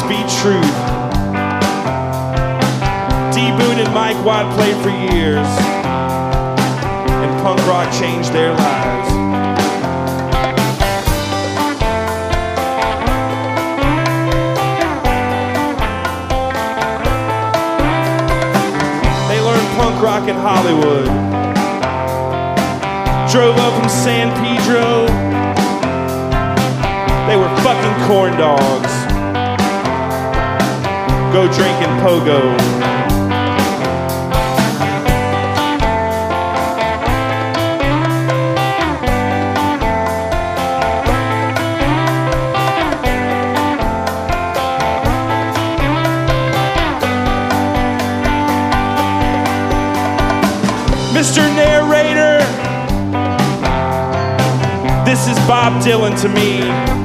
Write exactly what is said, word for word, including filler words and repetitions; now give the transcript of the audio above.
be truth. D. Boone and Mike Watt played for years, and punk rock changed their lives. They learned punk rock in Hollywood, drove up from San Pedro. They were fucking corn dogs. Go drinking pogo. Mister Narrator, this is Bob Dylan to me.